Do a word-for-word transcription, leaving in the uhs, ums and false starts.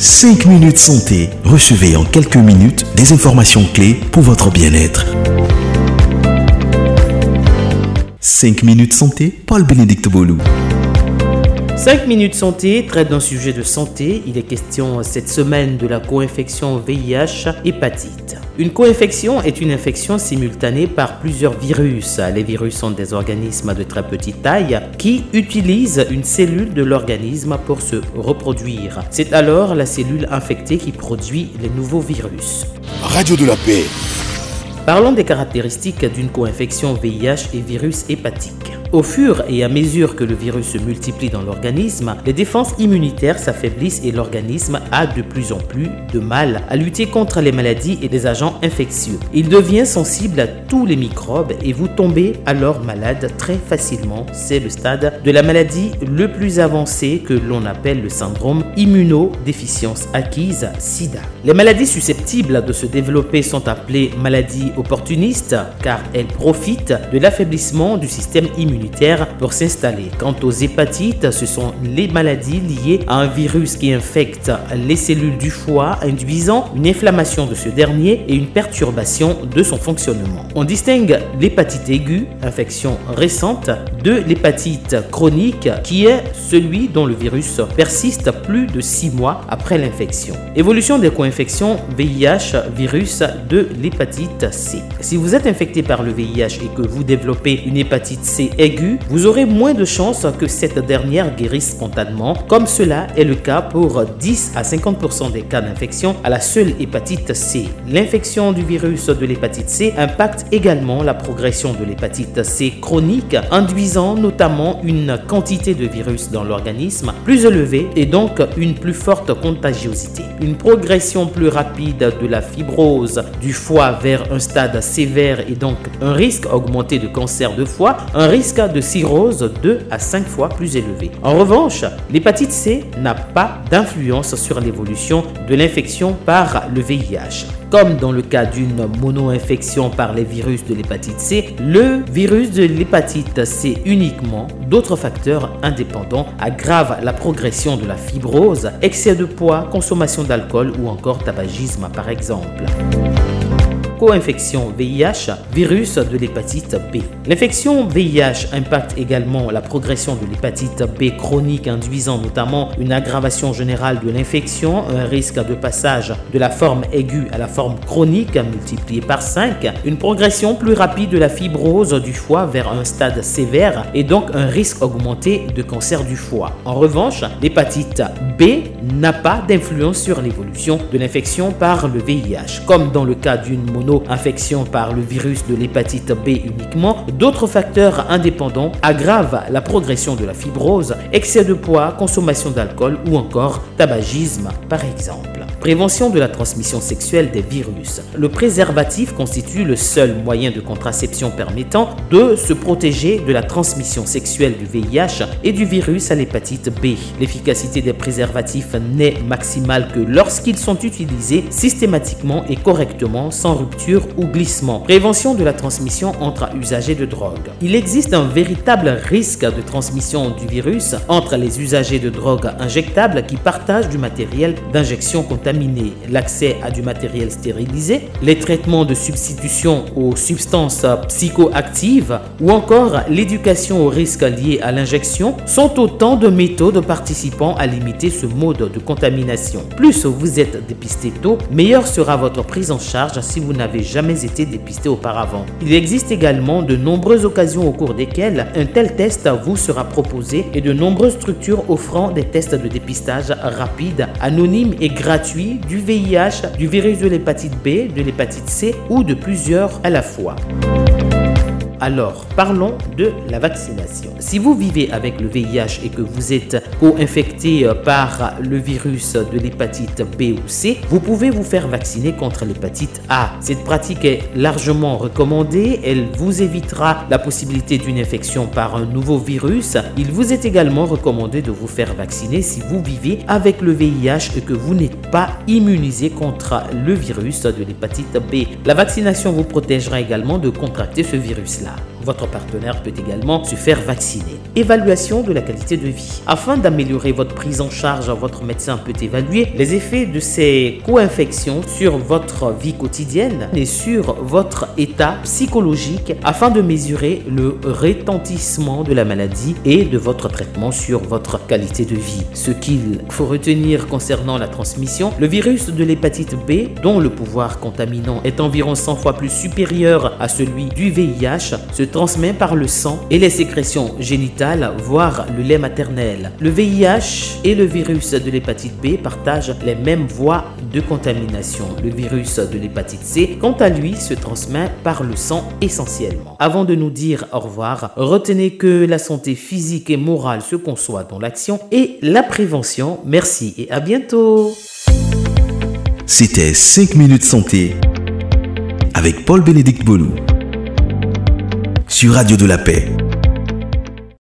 cinq minutes santé. Recevez en quelques minutes des informations clés pour votre bien-être. cinq minutes santé, Paul-Bénédicte Bolou. cinq minutes santé traite d'un sujet de santé. Il est question cette semaine de la co-infection V I H hépatite. Une co-infection est une infection simultanée par plusieurs virus. Les virus sont des organismes de très petite taille qui utilisent une cellule de l'organisme pour se reproduire. C'est alors la cellule infectée qui produit les nouveaux virus. Radio de la paix. Parlons des caractéristiques d'une co-infection V I H et virus hépatique. Au fur et à mesure que le virus se multiplie dans l'organisme, les défenses immunitaires s'affaiblissent et l'organisme a de plus en plus de mal à lutter contre les maladies et les agents infectieux. Il devient sensible à tous les microbes et vous tombez alors malade très facilement. C'est le stade de la maladie le plus avancé que l'on appelle le syndrome immunodéficience acquise SIDA. Les maladies susceptibles de se développer sont appelées maladies opportunistes car elles profitent de l'affaiblissement du système immunitaire pour s'installer. Quant aux hépatites, ce sont les maladies liées à un virus qui infecte les cellules du foie, induisant une inflammation de ce dernier et une perturbation de son fonctionnement. On distingue l'hépatite aiguë, infection récente, de l'hépatite chronique, qui est celui dont le virus persiste plus de six mois après l'infection. Évolution des co-infections V I H virus de l'hépatite C. Si vous êtes infecté par le V I H et que vous développez une hépatite C aiguë, vous aurez moins de chances que cette dernière guérisse spontanément, comme cela est le cas pour dix à cinquante pour cent des cas d'infection à la seule hépatite C. L'infection du virus de l'hépatite C impacte également la progression de l'hépatite C chronique, induisant notamment une quantité de virus dans l'organisme plus élevée et donc une plus forte contagiosité. Une progression plus rapide de la fibrose du foie vers un stade sévère et donc un risque augmenté de cancer de foie, un risque de cirrhose deux à cinq fois plus élevé. En revanche, l'hépatite C n'a pas d'influence sur l'évolution de l'infection par le V I H. Comme dans le cas d'une mono-infection par les virus de l'hépatite C, le virus de l'hépatite C uniquement, d'autres facteurs indépendants aggravent la progression de la fibrose, excès de poids, consommation d'alcool ou encore tabagisme par exemple. Co-infection V I H, virus de l'hépatite B. L'infection V I H impacte également la progression de l'hépatite B chronique, induisant notamment une aggravation générale de l'infection, un risque de passage de la forme aiguë à la forme chronique multiplié par cinq, une progression plus rapide de la fibrose du foie vers un stade sévère et donc un risque augmenté de cancer du foie. En revanche, l'hépatite B n'a pas d'influence sur l'évolution de l'infection par le V I H. Comme dans le cas d'une mono-infection par le virus de l'hépatite B uniquement, d'autres facteurs indépendants aggravent la progression de la fibrose, excès de poids, consommation d'alcool ou encore tabagisme par exemple. Prévention de la transmission sexuelle des virus. Le préservatif constitue le seul moyen de contraception permettant de se protéger de la transmission sexuelle du V I H et du virus à l'hépatite B. L'efficacité des préservatifs n'est maximale que lorsqu'ils sont utilisés systématiquement et correctement sans rupture ou glissement. Prévention de la transmission entre usagers de drogue. Il existe un véritable risque de transmission du virus entre les usagers de drogue injectables qui partagent du matériel d'injection contaminé. L'accès à du matériel stérilisé, les traitements de substitution aux substances psychoactives ou encore l'éducation aux risques liés à l'injection sont autant de méthodes participant à limiter ce mode de contamination. Plus vous êtes dépisté tôt, meilleure sera votre prise en charge si vous n'avez jamais été dépisté auparavant. Il existe également de nombreuses occasions au cours desquelles un tel test vous sera proposé et de nombreuses structures offrant des tests de dépistage rapides, anonymes et gratuits du V I H, du virus de l'hépatite B, de l'hépatite C ou de plusieurs à la fois. Alors, parlons de la vaccination. Si vous vivez avec le V I H et que vous êtes co-infecté par le virus de l'hépatite B ou C, vous pouvez vous faire vacciner contre l'hépatite A. Cette pratique est largement recommandée. Elle vous évitera la possibilité d'une infection par un nouveau virus. Il vous est également recommandé de vous faire vacciner si vous vivez avec le V I H et que vous n'êtes pas immunisé contre le virus de l'hépatite B. La vaccination vous protégera également de contracter ce virus-là. Votre partenaire peut également se faire vacciner. Évaluation de la qualité de vie. Afin d'améliorer votre prise en charge, votre médecin peut évaluer les effets de ces co-infections sur votre vie quotidienne et sur votre état psychologique afin de mesurer le retentissement de la maladie et de votre traitement sur votre qualité de vie. Ce qu'il faut retenir concernant la transmission, le virus de l'hépatite B, dont le pouvoir contaminant est environ cent fois plus supérieur à celui du V I H, se transmet par le sang et les sécrétions génitales, voire le lait maternel. Le V I H et le virus de l'hépatite B partagent les mêmes voies de contamination. Le virus de l'hépatite C, quant à lui, se transmet par le sang essentiellement. Avant de nous dire au revoir, retenez que la santé physique et morale se conçoit dans l'action et la prévention. Merci et à bientôt. C'était cinq minutes santé avec Paul-Bénédicte Bolou sur Radio de la Paix.